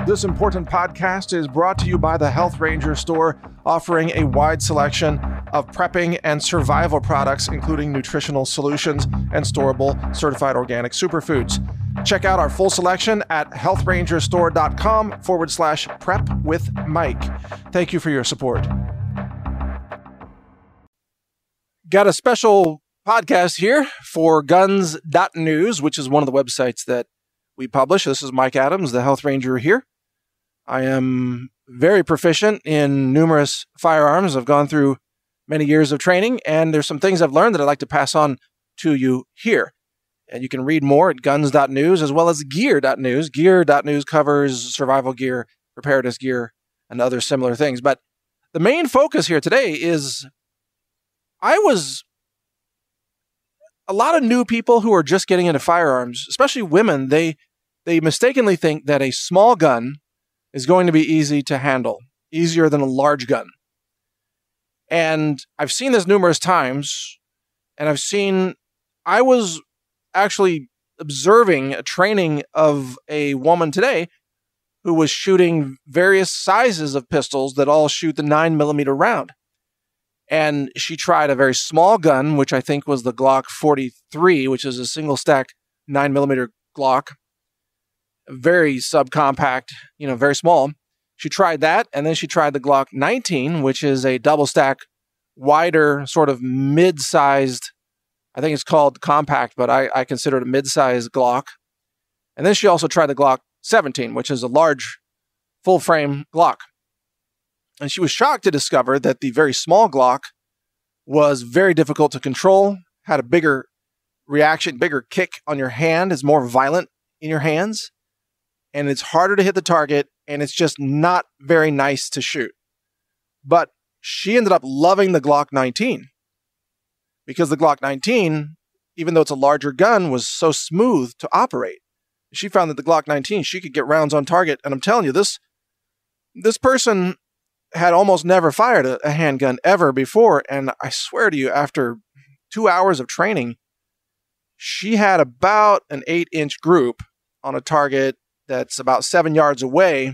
This important podcast is brought to you by the Health Ranger store, offering a wide selection of prepping and survival products, including nutritional solutions and storable certified organic superfoods. Check out our full selection at healthrangerstore.com/prep with Mike. Thank you for your support. Got a special podcast here for guns.news, which is one of the websites that we publish. This is Mike Adams, the Health Ranger here. I am very proficient in numerous firearms. I've gone through many years of training, and there's some things I've learned that I'd like to pass on to you here. And you can read more at guns.news as well as gear.news. Gear.news covers survival gear, preparedness gear, and other similar things. But the main focus here today is a lot of new people who are just getting into firearms, especially women, they mistakenly think that a small gun is going to be easy to handle, easier than a large gun. And I've seen this numerous times, and I was actually observing a training of a woman today who was shooting various sizes of pistols that all shoot the 9mm round. And she tried a very small gun, which I think was the Glock 43, which is a single stack 9mm Glock. Very subcompact, very small. She tried that, and then she tried the Glock 19, which is a double stack, wider, sort of mid-sized, I think it's called compact, but I consider it a mid-sized Glock. And then she also tried the Glock 17, which is a large, full-frame Glock. And she was shocked to discover that the very small Glock was very difficult to control, had a bigger reaction, bigger kick on your hand, is more violent in your hands, and it's harder to hit the target, and it's just not very nice to shoot. But she ended up loving the Glock 19 because the Glock 19, even though it's a larger gun, was so smooth to operate. She found that the Glock 19, she could get rounds on target, and I'm telling you, this person had almost never fired a handgun ever before, and I swear to you, after 2 hours of training, she had about an 8-inch group on a target that's about 7 yards away.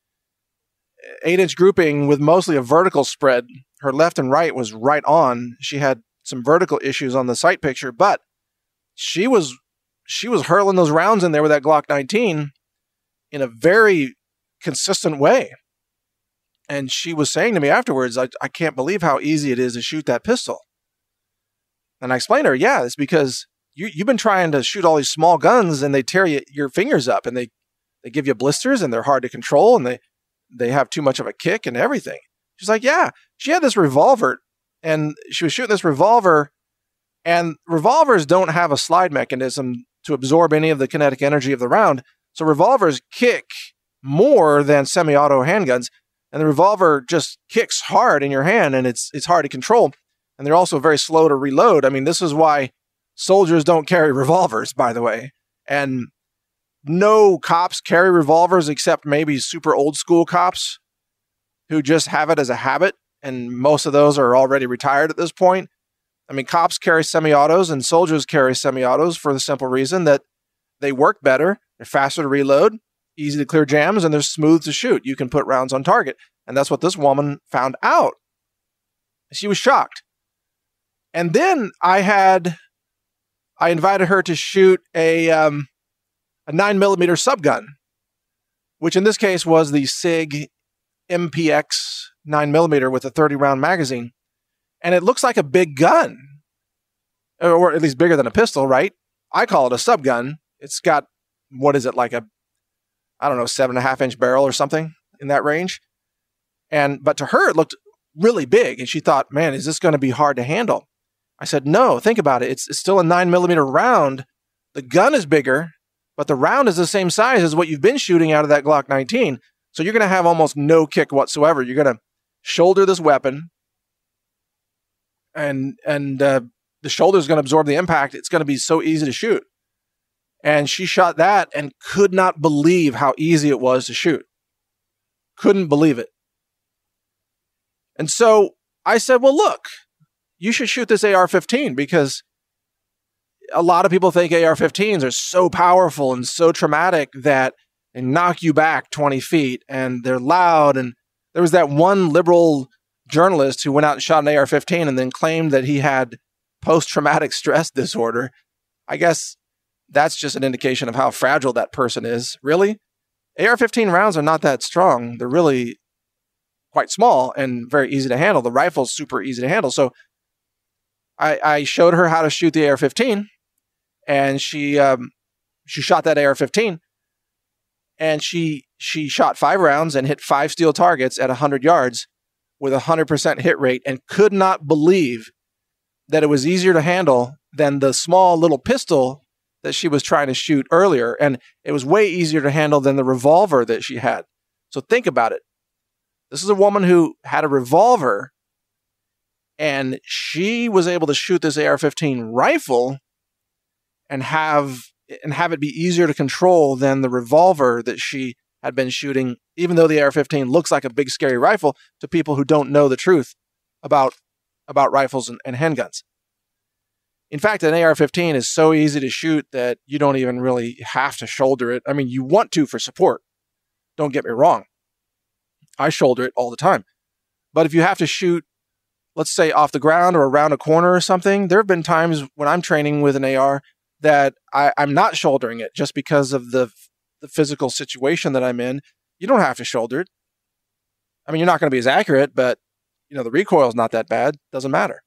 8-inch grouping with mostly a vertical spread. Her left and right was right on. She had some vertical issues on the sight picture, but she was hurling those rounds in there with that Glock 19 in a very consistent way. And she was saying to me afterwards, I can't believe how easy it is to shoot that pistol. And I explained to her, yeah, it's because you've been trying to shoot all these small guns and they tear your fingers up and they give you blisters and they're hard to control and they have too much of a kick and everything. She's like, yeah, she had this revolver and she was shooting this revolver, and revolvers don't have a slide mechanism to absorb any of the kinetic energy of the round. So revolvers kick more than semi-auto handguns. And the revolver just kicks hard in your hand, and it's hard to control. And they're also very slow to reload. I mean, this is why soldiers don't carry revolvers, by the way. And no cops carry revolvers except maybe super old school cops who just have it as a habit. And most of those are already retired at this point. I mean, cops carry semi-autos and soldiers carry semi-autos for the simple reason that they work better, they're faster to reload, easy to clear jams, and they're smooth to shoot. You can put rounds on target. And that's what this woman found out. She was shocked. And then I invited her to shoot a 9mm subgun, which in this case was the SIG MPX 9mm with a 30-round magazine. And it looks like a big gun, or at least bigger than a pistol, right? I call it a subgun. It's got, like a 7.5-inch barrel or something in that range. But to her, it looked really big. And she thought, man, is this going to be hard to handle? I said, no, think about it. It's still a 9mm round. The gun is bigger, but the round is the same size as what you've been shooting out of that Glock 19. So you're going to have almost no kick whatsoever. You're going to shoulder this weapon, and the shoulder is going to absorb the impact. It's going to be so easy to shoot. And she shot that and could not believe how easy it was to shoot. Couldn't believe it. And so I said, well, look, you should shoot this AR-15 because a lot of people think AR-15s are so powerful and so traumatic that and knock you back 20 feet, and they're loud. And there was that one liberal journalist who went out and shot an AR-15 and then claimed that he had post-traumatic stress disorder. I guess that's just an indication of how fragile that person is. Really? AR-15 rounds are not that strong. They're really quite small and very easy to handle. The rifle's super easy to handle. So I showed her how to shoot the AR-15, and she shot that AR-15, and she shot 5 rounds and hit 5 steel targets at 100 yards with a 100% hit rate, and could not believe that it was easier to handle than the small little pistol that she was trying to shoot earlier. And it was way easier to handle than the revolver that she had. So think about it. This is a woman who had a revolver, and she was able to shoot this AR-15 rifle and have it be easier to control than the revolver that she had been shooting, even though the AR-15 looks like a big scary rifle to people who don't know the truth about rifles and handguns. In fact, an AR-15 is so easy to shoot that you don't even really have to shoulder it. I mean, you want to for support. Don't get me wrong. I shoulder it all the time. But if you have to shoot, let's say, off the ground or around a corner or something, there have been times when I'm training with an AR that I'm not shouldering it just because of the physical situation that I'm in. You don't have to shoulder it. I mean, you're not going to be as accurate, but the recoil is not that bad. Doesn't matter.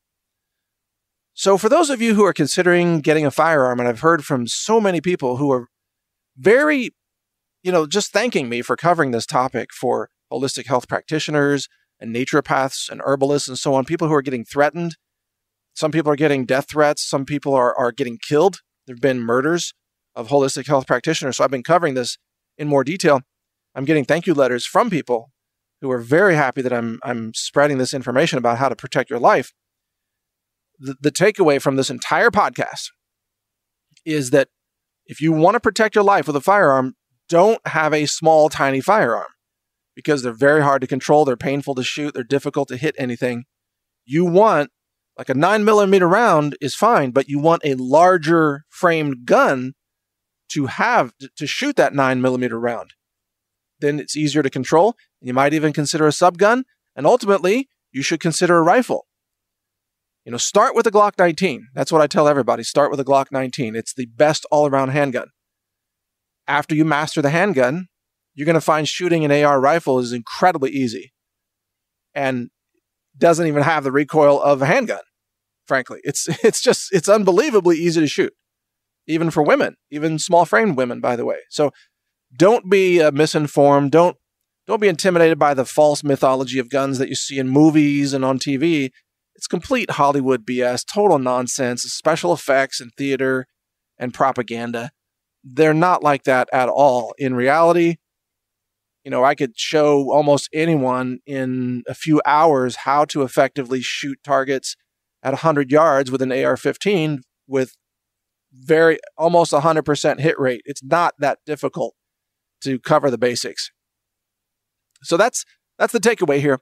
So for those of you who are considering getting a firearm, and I've heard from so many people who are very, just thanking me for covering this topic for holistic health practitioners and naturopaths and herbalists and so on, people who are getting threatened. Some people are getting death threats. Some people are getting killed. There have been murders of holistic health practitioners. So I've been covering this in more detail. I'm getting thank you letters from people who are very happy that I'm spreading this information about how to protect your life. The takeaway from this entire podcast is that if you want to protect your life with a firearm, don't have a small, tiny firearm, because they're very hard to control. They're painful to shoot. They're difficult to hit anything. You want, like a 9mm round is fine, but you want a larger framed gun to shoot that 9mm round. Then it's easier to control. You might even consider a subgun, and ultimately, you should consider a rifle. Start with a Glock 19. That's what I tell everybody. Start with a Glock 19. It's the best all-around handgun. After you master the handgun, you're going to find shooting an AR rifle is incredibly easy and doesn't even have the recoil of a handgun, frankly. It's unbelievably easy to shoot, even for women, even small-framed women, by the way. So don't be misinformed. Don't be intimidated by the false mythology of guns that you see in movies and on TV. It's complete Hollywood BS, total nonsense, special effects and theater and propaganda. They're not like that at all. In reality, I could show almost anyone in a few hours how to effectively shoot targets at 100 yards with an AR-15 with almost 100% hit rate. It's not that difficult to cover the basics. So that's the takeaway here.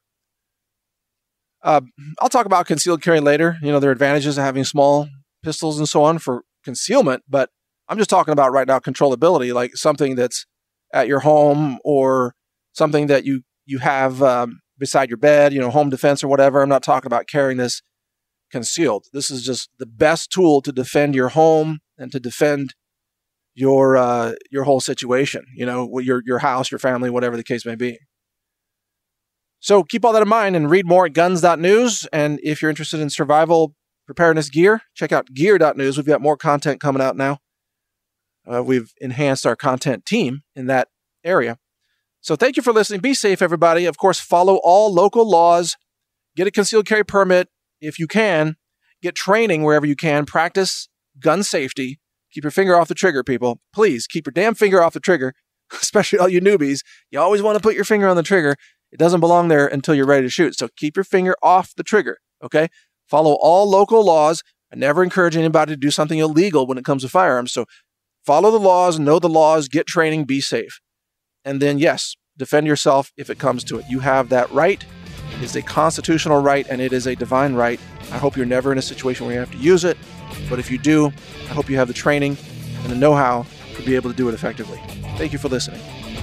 I'll talk about concealed carry later. There are advantages of having small pistols and so on for concealment, but I'm just talking about right now controllability, like something that's at your home or something that you have beside your bed, home defense or whatever. I'm not talking about carrying this concealed. This is just the best tool to defend your home and to defend your whole situation, your house, your family, whatever the case may be. So keep all that in mind and read more at guns.news. And if you're interested in survival preparedness gear, check out gear.news. We've got more content coming out now. We've enhanced our content team in that area. So thank you for listening. Be safe, everybody. Of course, follow all local laws. Get a concealed carry permit if you can. Get training wherever you can. Practice gun safety. Keep your finger off the trigger, people. Please keep your damn finger off the trigger, especially all you newbies. You always want to put your finger on the trigger. It doesn't belong there until you're ready to shoot. So keep your finger off the trigger, okay? Follow all local laws. I never encourage anybody to do something illegal when it comes to firearms. So follow the laws, know the laws, get training, be safe. And then, yes, defend yourself if it comes to it. You have that right. It's a constitutional right, and it is a divine right. I hope you're never in a situation where you have to use it. But if you do, I hope you have the training and the know-how to be able to do it effectively. Thank you for listening.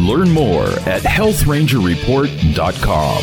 Learn more at healthrangerreport.com.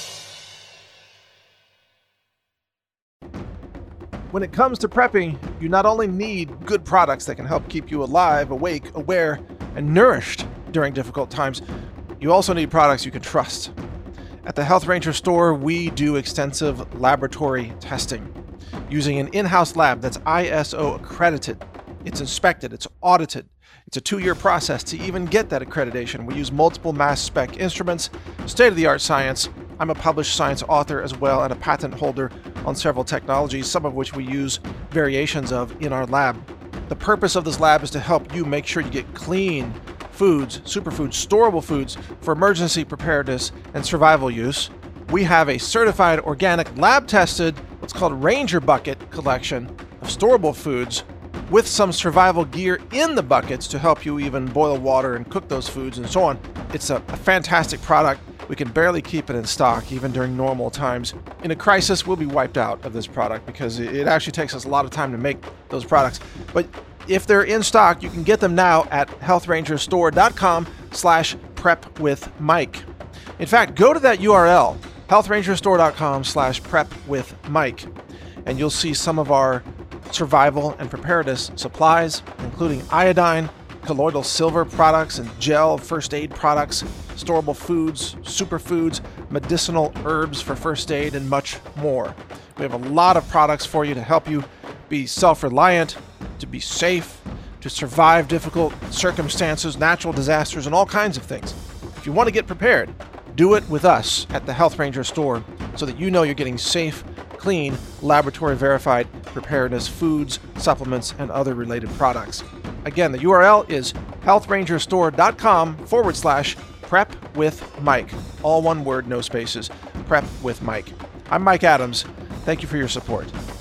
When it comes to prepping, you not only need good products that can help keep you alive, awake, aware, and nourished during difficult times, you also need products you can trust. At the Health Ranger store, we do extensive laboratory testing using an in-house lab that's ISO accredited. It's inspected, it's audited. It's a 2-year process to even get that accreditation. We use multiple mass spec instruments, state-of-the-art science. I'm a published science author as well and a patent holder on several technologies, some of which we use variations of in our lab. The purpose of this lab is to help you make sure you get clean foods, superfoods, storable foods for emergency preparedness and survival use. We have a certified organic lab-tested, what's called Ranger Bucket collection of storable foods with some survival gear in the buckets to help you even boil water and cook those foods and so on. It's a fantastic product. We can barely keep it in stock even during normal times. In a crisis, we'll be wiped out of this product because it actually takes us a lot of time to make those products. But if they're in stock, you can get them now at healthrangerstore.com/prepwithmike. In fact, go to that URL, healthrangerstore.com/prepwithmike, and you'll see some of our survival and preparedness supplies, including iodine, colloidal silver products and gel first aid products, storable foods, superfoods, medicinal herbs for first aid, and much more. We have a lot of products for you to help you be self-reliant, to be safe, to survive difficult circumstances, natural disasters, and all kinds of things. If you want to get prepared, do it with us at the Health Ranger store so that you know you're getting safe, clean, laboratory-verified preparedness foods, supplements, and other related products. Again, the URL is healthrangerstore.com/prepwithmike. All one word, no spaces. Prep with Mike. I'm Mike Adams. Thank you for your support.